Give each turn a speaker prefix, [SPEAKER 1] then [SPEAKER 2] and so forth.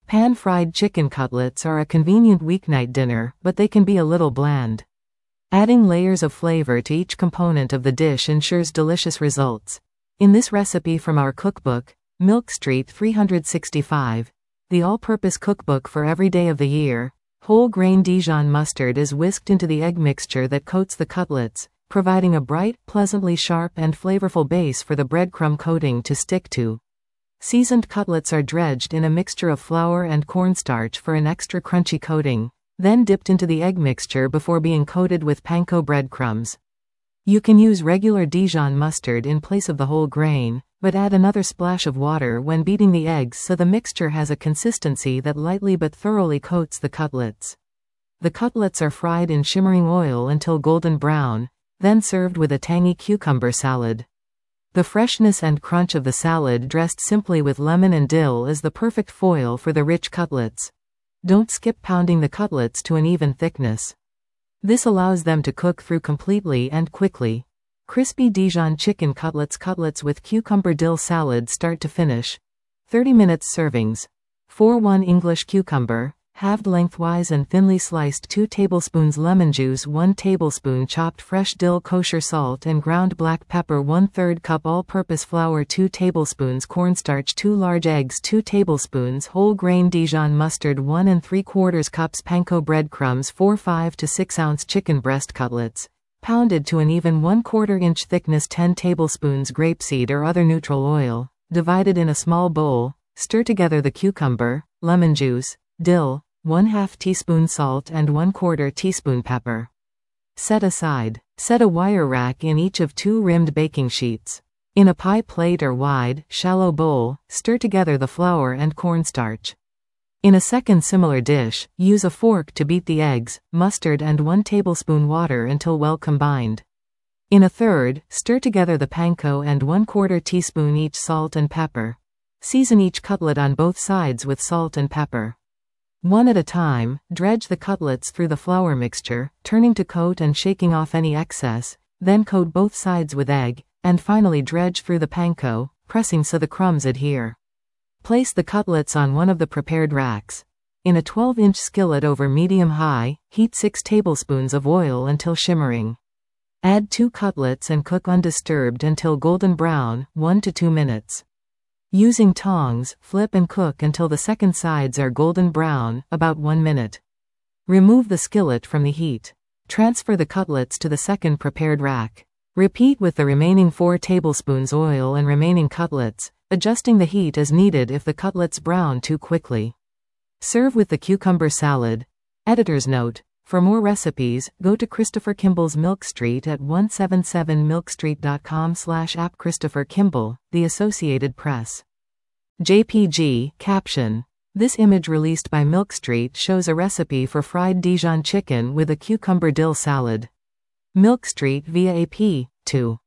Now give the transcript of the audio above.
[SPEAKER 1] Pan-fried chicken cutlets are a convenient weeknight dinner, but they can be a little bland. Adding layers of flavor to each component of the dish ensures delicious results. In this recipe from our cookbook, Milk Street 365, the all-purpose cookbook for every day of the year, whole grain Dijon mustard is whisked into the egg mixture that coats the cutlets, providing a bright, pleasantly sharp and flavorful base for the breadcrumb coating to stick to. Seasoned cutlets are dredged in a mixture of flour and cornstarch for an extra crunchy coating, then dipped into the egg mixture before being coated with panko breadcrumbs. You can use regular Dijon mustard in place of the whole grain, but add another splash of water when beating the eggs so the mixture has a consistency that lightly but thoroughly coats the cutlets. The cutlets are fried in shimmering oil until golden brown, then served with a tangy cucumber salad. The freshness and crunch of the salad dressed simply with lemon and dill is the perfect foil for the rich cutlets. Don't skip pounding the cutlets to an even thickness. This allows them to cook through completely and quickly. Crispy Dijon chicken cutlets with cucumber dill salad start to finish. 30 minutes servings. 1 English cucumber, halved lengthwise and thinly sliced 2 tablespoons lemon juice 1 tablespoon chopped fresh dill kosher salt and ground black pepper 1/3 cup all-purpose flour 2 tablespoons cornstarch 2 large eggs 2 tablespoons whole grain Dijon mustard 1 3/4 cups panko breadcrumbs 4 5 to 6 ounce chicken breast cutlets, pounded to an even 1/4 inch thickness 10 tablespoons grapeseed or other neutral oil, divided in a small bowl, stir together the cucumber, lemon juice, dill, 1/2 teaspoon salt and 1/4 teaspoon pepper. Set aside. Set a wire rack in each of 2 rimmed baking sheets. In a pie plate or wide, shallow bowl, stir together the flour and cornstarch. In a second similar dish, use a fork to beat the eggs, mustard and 1 tablespoon water until well combined. In a third, stir together the panko and 1/4 teaspoon each salt and pepper. Season each cutlet on both sides with salt and pepper. One at a time, dredge the cutlets through the flour mixture, turning to coat and shaking off any excess, then coat both sides with egg, and finally dredge through the panko, pressing so the crumbs adhere. Place the cutlets on one of the prepared racks. In a 12-inch skillet over medium-high, heat 6 tablespoons of oil until shimmering. Add 2 cutlets and cook undisturbed until golden brown, 1 to 2 minutes. Using tongs, flip and cook until the second sides are golden brown, about 1 minute. Remove the skillet from the heat. Transfer the cutlets to the second prepared rack. Repeat with the remaining 4 tablespoons oil and remaining cutlets, adjusting the heat as needed if the cutlets brown too quickly. Serve with the cucumber salad. Editor's note: for more recipes, go to Christopher Kimball's Milk Street at 177milkstreet.com/app Christopher Kimball, The Associated Press. JPG, caption. This image released by Milk Street shows a recipe for fried Dijon chicken with a cucumber dill salad. Milk Street via AP. 2.